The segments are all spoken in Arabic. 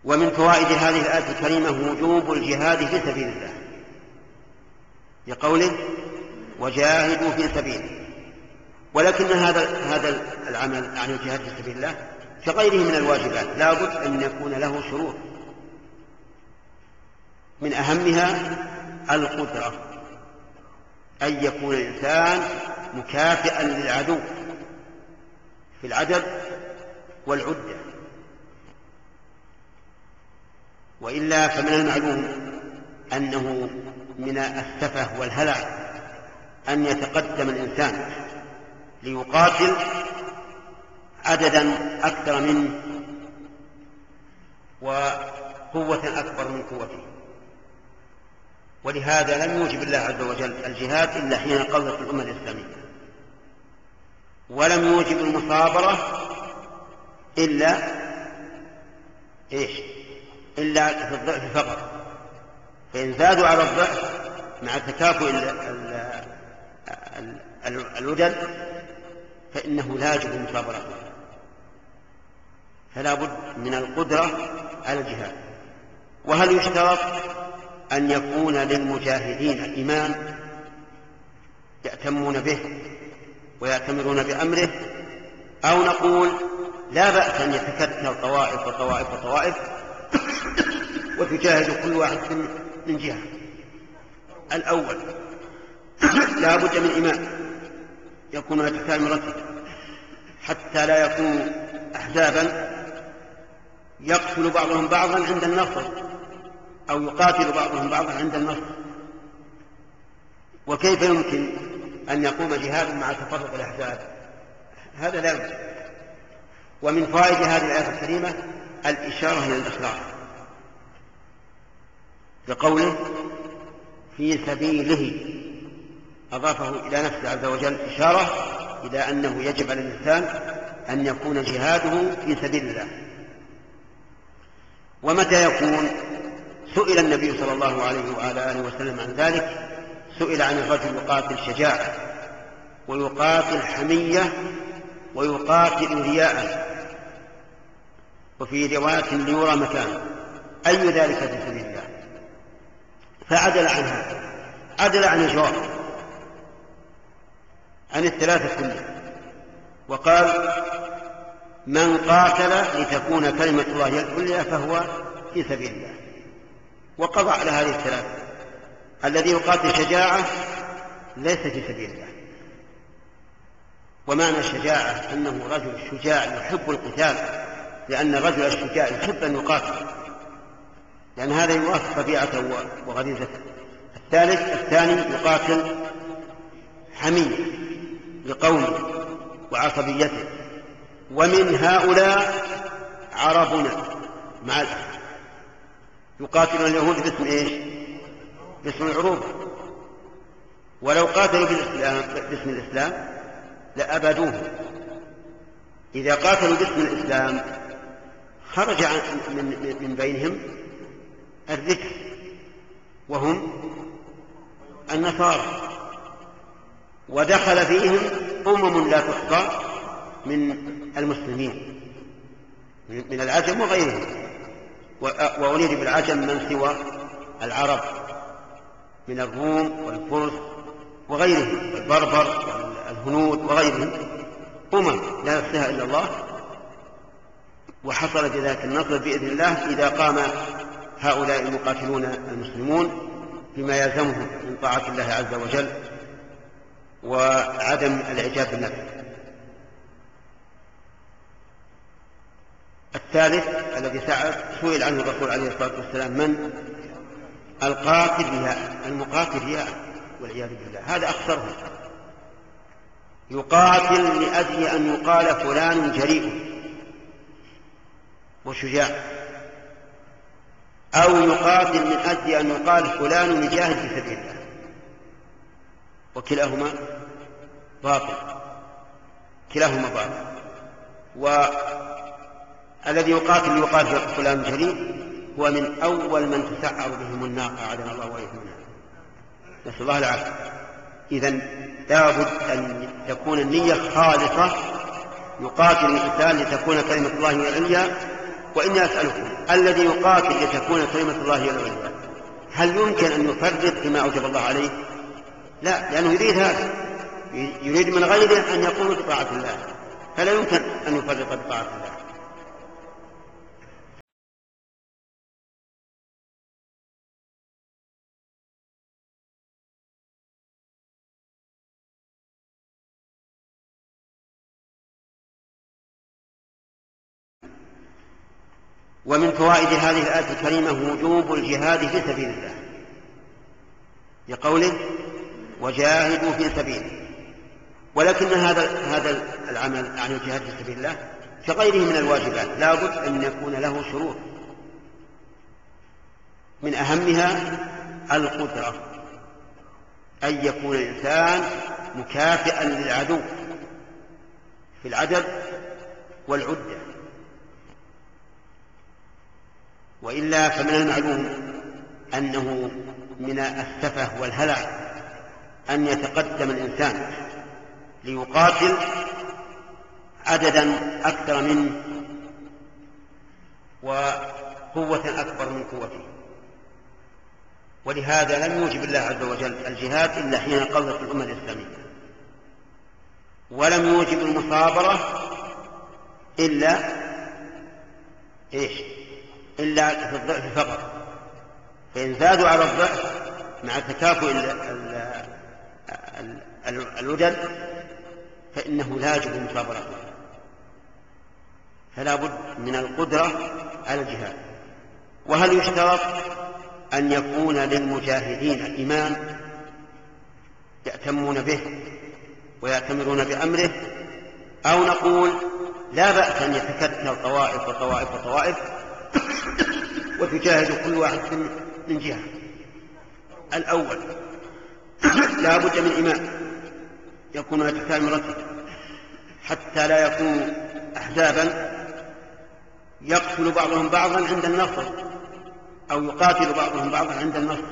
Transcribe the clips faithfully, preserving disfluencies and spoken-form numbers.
ومن فوائد هذه الآية الكريمة وجوب الجهاد في سبيل الله، لقوله وجاهدوا في سبيله. ولكن هذا هذا العمل عن الجهاد في سبيل الله كغيره من الواجبات لا بد أن يكون له شروط، من أهمها القدرة، أن يكون الإنسان مكافئا للعدو في العدد والعدة، وإلا فمن المعلوم أنه من السفه والهلع أن يتقدم الإنسان ليقاتل عددا أكثر منه وقوة أكبر من قوته. ولهذا لم يوجب الله عز وجل الجهاد إلا حين قضت الأمة الإسلامية، ولم يوجب المصابرة إلا إيش؟ إلا في الضعف فقط. فإن زادوا على الضعف مع تكافؤ العدد فإنه لا يجب المصابرة، فلا بد من القدرة على الجهاد. وهل يشترط أن يكون للمجاهدين إمام يأتمون به ويأتمرون بأمره، أو نقول لا بأس أن يتكتل طوائف وطوائف وطوائف وتجاهد كل واحد من جهة؟ الأول لا بد من إمام يكون يتكال مرتب حتى لا يكون أحزابا يقتل بعضهم بعضا عند النصر أو يقاتل بعضهم بعضا عند النصر. وكيف يمكن أن يقوم جهاد مع تفرق الأحزاب؟ هذا لا يمكن. ومن فوائد هذه الآية الكريمة الإشارة إلى الإخلاص، بقوله في سبيله، أضافه إلى نفسه عز وجل إشارة إلى أنه يجب على الإنسان أن يكون جهاده في سبيل الله. ومتى يكون؟ سئل النبي صلى الله عليه وعلى آله وسلم عن ذلك، سئل عن الرجل يقاتل شجاعة ويقاتل حمية ويقاتل رياء، وفي رواية ليرى مكانه، أي ذلك في سبيل الله؟ فعدل عنها، عدل عن الجواب عن الثلاثة كلها، وقال من قاتل لتكون كلمة الله هي العليا فهو في سبيل الله، وقضى على هذه الثلاثة. الذي يقاتل شجاعة ليس في سبيل الله، ومعنى الشجاعة أنه رجل شجاع يحب القتال، لأن الرجل الشجاع يحب أن يقاتل، لأن هذا يوافق طبيعته وغريزته. الثالث الثاني يقاتل حمية لقومه وعصبيته. ومن هؤلاء عربنا مع الأسف يقاتلون اليهود باسم إيش؟ باسم العروبة. ولو قاتلوا بالإسلام باسم الإسلام لأبدوه. إذا قاتلوا باسم الإسلام خرج من, من بينهم الذكر وهم النصارى، ودخل فيهم أمم لا تحصى من المسلمين من العجم وغيرهم، وأريد بالعجم من سوى العرب من الروم والفرس وغيرهم، البربر والهنود وغيرهم، أمم لا يحصيها إلا الله. وحصل بذلك النصر بإذن الله إذا قام هؤلاء المقاتلون المسلمون بما يلزمهم من طاعة الله عز وجل وعدم الإعجاب بالنفس. الثالث الذي سئل عنه الرسول عليه الصلاة والسلام من القاتل رياء، المقاتل رياء والعياذ بالله، هذا أخسره. يقاتل لأجل أن يقال فلان جريء وشجاع، أو يقاتل من أجل أن يقال فلان مجاهد في سبيل الله، وكلاهما باطل، كلاهما باطل. والذي يقاتل يقال فلان جريء هو من أول من تسعر بهم النار، أعاذنا الله وإياكم منها، نسأل الله العافية. إذن لابد أن تكون النية خالصة، يقاتل الإنسان لتكون كلمة الله العليا وإني أسألكم الذي يقاتل لتكون كلمة الله هي العليا هل يمكن أن يفرط فيما أوجب الله عليه؟ لا، لأنه يريد هذا، يريد من غيره أن يقوم بطاعة الله، فلا يمكن أن يفرط بطاعة الله. ومن فوائد هذه الآية الكريمة وجوب الجهاد في سبيل الله، لقوله وجاهدوا في سبيله. ولكن هذا هذا العمل عن الجهاد في سبيل الله كغيره من الواجبات لا بد أن يكون له شروط، من أهمها القدرة، أن يكون الإنسان مكافئا للعدو في العدد والعدة، وإلا فمن المعلوم أنه من السفه والهلع أن يتقدم الإنسان ليقاتل عددا أكثر منه وقوة أكبر من قوته. ولهذا لم يوجب الله عز وجل الجهاد إلا حين قضت الأمة الإسلامية، ولم يوجب المصابرة إلا إيش؟ إلا في الضعف فقط، فإن زادوا على الضعف مع تكافؤ الوجل فإنه لا يجب المصابرة، فلا بد من القدرة على الجهاد. وهل يشترط أن يكون للمجاهدين إمام يأتمون به ويأتمرون بأمره، أو نقول لا بأس أن يتكتل طوائف وطوائف وطوائف وتجاهد كل واحد من جهة؟ الأول لا بد من إمام يكون يتكامل مرتب حتى لا يكون أحزابا يقتل بعضهم بعضا عند النصر أو يقاتل بعضهم بعضا عند النصر.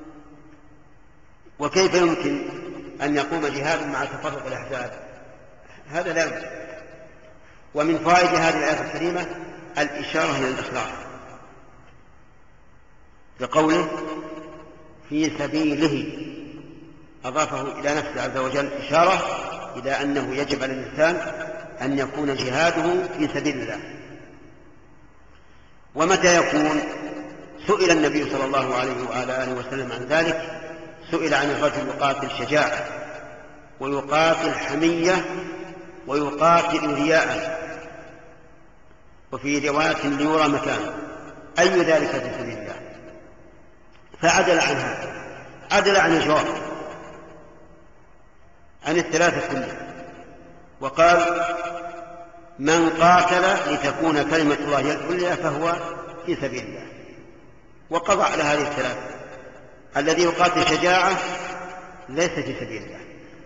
وكيف يمكن أن يقوم جهاد مع تفرق الأحزاب؟ هذا لا يمكن. ومن فوائد هذه الآية الكريمة الإشارة إلى الإخلاص، بقوله في سبيله أضافه إلى نفسه عز وجل إشارة إلى أنه يجب على الإنسان أن يكون جهاده في سبيل الله. ومتى يكون؟ سئل النبي صلى الله عليه وعلى آله وسلم عن ذلك، سئل عن الرجل يقاتل شجاعة ويقاتل حمية ويقاتل رياء، وفي رواية ليرى مكانه، أي ذلك في سبيل الله؟ فعدل عنها، عدل عن الجواب عن الثلاثة كلها، وقال من قاتل لتكون كلمة الله هي العليا فهو في سبيل الله، وقضى على هذه الثلاثة. الذي يقاتل شجاعة ليس في سبيل الله،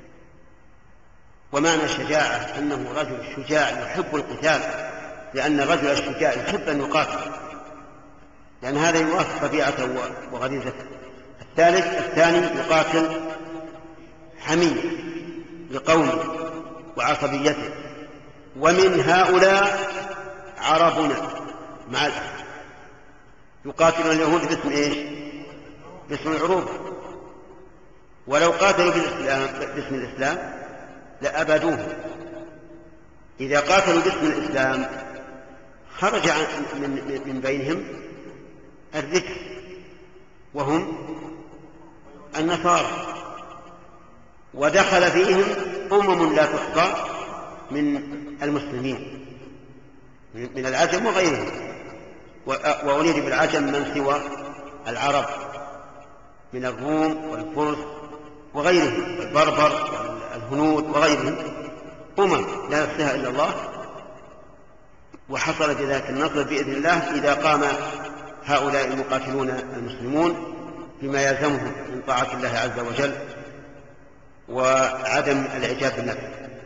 ومعنى الشجاعة أنه رجل شجاع يحب القتال، لأن الرجل الشجاع يحب أن يقاتل، لأن هذا يوافق طبيعته وغريزته. الثالث الثاني يقاتل حمية لقومه وعصبيته، ومن هؤلاء عربنا مع الأسف يقاتلون اليهود باسم إيش؟ باسم العروبة، ولو قاتلوا بالإسلام باسم الإسلام لأبدوه. إذا قاتلوا باسم الإسلام خرج من, من بينهم الذكر وهم النصارى، ودخل فيهم أمم لا تحصى من المسلمين من العجم وغيرهم، وأريد بالعجم من سوى العرب من الروم والفرس وغيرهم، البربر والهنود وغيرهم، أمم لا يحصيها إلا الله. وحصل بذلك النصر بإذن الله إذا قام هؤلاء المقاتلون المسلمون بما يلزمهم من طاعة الله عز وجل وعدم الإعجاب بالنفس.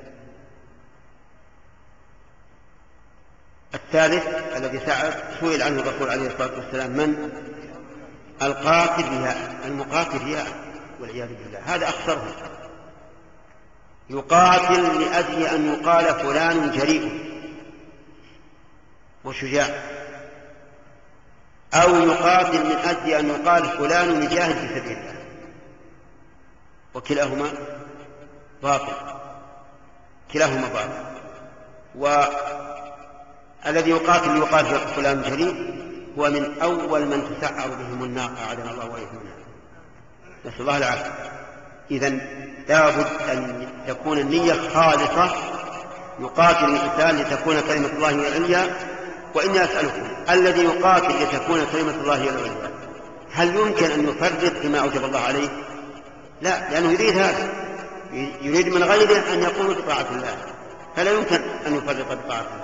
الثالث الذي سئل عنه الرسول عليه الصلاة والسلام من القاتل رياء، المقاتل رياء والعياذ بالله، هذا أخسرهم. يقاتل لأجل أن يقال فلان جريء وشجاع، أو يقاتل من أجل أن يقال فلان يجاهد في سبيل الله، وكلاهما باطل، كلاهما باطل. والذي يقاتل يقال فلان جريء هو من أول من تسعر بهم النار، أعاذنا الله وإياكم منها، نسأل الله العافية. إذن لابد أن تكون النية خالصة، يقاتل الإنسان لتكون كلمة الله هي العليا. وإني أسألكم، الذي يقاتل لتكون كلمة الله هي العليا هل يمكن أن يفرط فيما أوجب الله عليه؟ لا، لأنه يريد هذا، يريد من غيره أن يقوم بطاعة الله، فلا يمكن أن يفرط بطاعة الله.